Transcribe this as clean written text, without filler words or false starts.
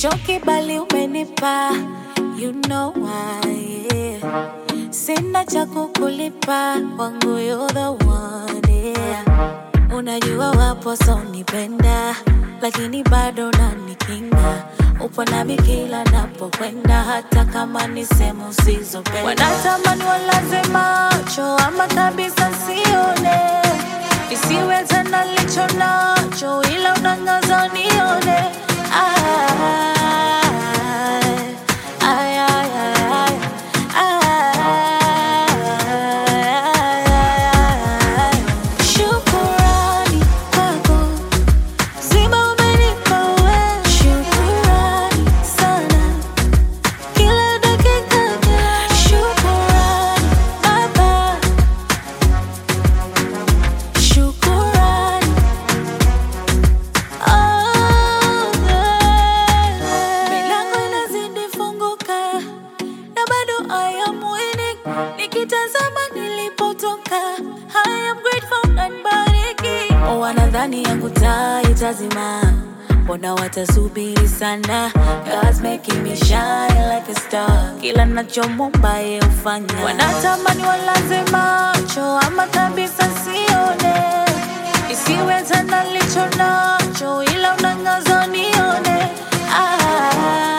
Choki bali umenipa, you know why, yeah. Sina cha kukulipa, wangu you're the one, yeah. Unajua wapo so nipenda, lakini bado unanikinga. Upo nami kila napokwenda, hata kama ni sehemu usizopenda. Wanatamani walaze macho, ama kabisa sione. Isiwe tena licho nacho, ila unangaza nione. Shukurani kwako, zima umenipa wewe. Shukurani sana, kila dakika. Shukurani Baba, shukurani. Milango inazidi funguka, na bado I am winning. Nikitazama nilipotoka, I am grateful and bariki. Wanadhani yangu taa itazima, mbona watasubiri sana? God's making me shine like a star, kila nachomomba yeye hufanya. Wanatamani walaze macho, ama kabisa sione. Isiwe tena licho nacho, ila unangaza nione.